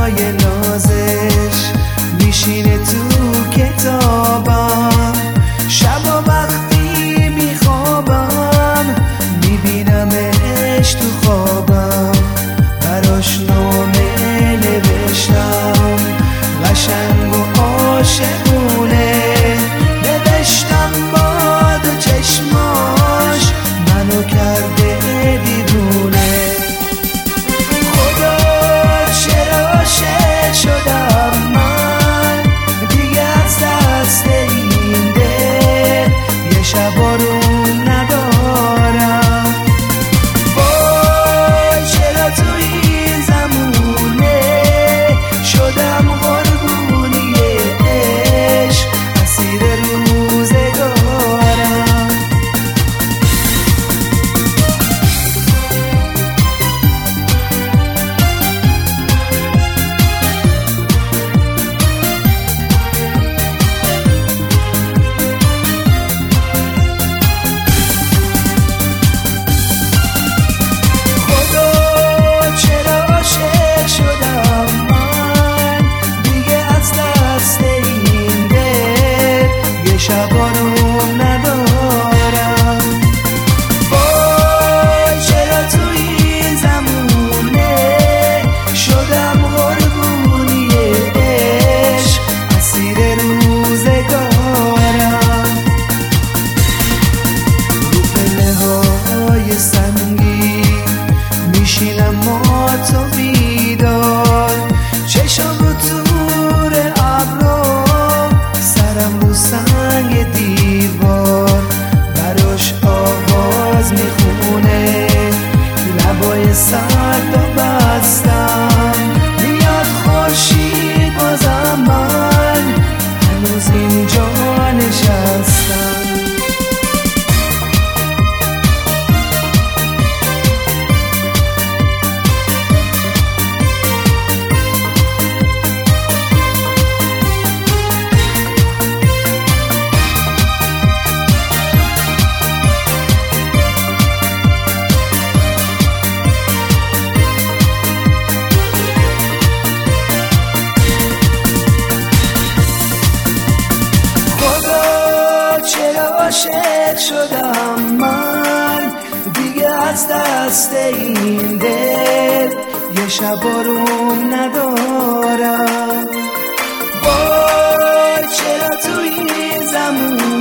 صدای نازش میشینه تو کتابم. شبا وقتی میخوابم میبینمش تو خوابم. براش نامه نوشتم قشنگ و عاشقونه، نوشتم با دو چشماش منو کرده دیوونه. خدا چرا عاشق شدم من دیگه از دست این دل، یه شب آروم ندارم. وای چرا تو این زمونه شدم قربونی عشق، اسیر روزگارم. شب آروم ندارم. وای چرا تو این زمونه شدم قربونی عشق، اسیر روزگارم. رو پله های سنگین میشینم ما تو بیدار، چشم رو تور ابرو، سرم رو سنگ دیوار. براش آواز میخونه لبای سرد و بستم. میاد خورشید بازم من هنوز اینجا نشستم. عاشق شدم من دیگه از دست این دل، یه شب آروم ندارم. وای چرا تو این زمون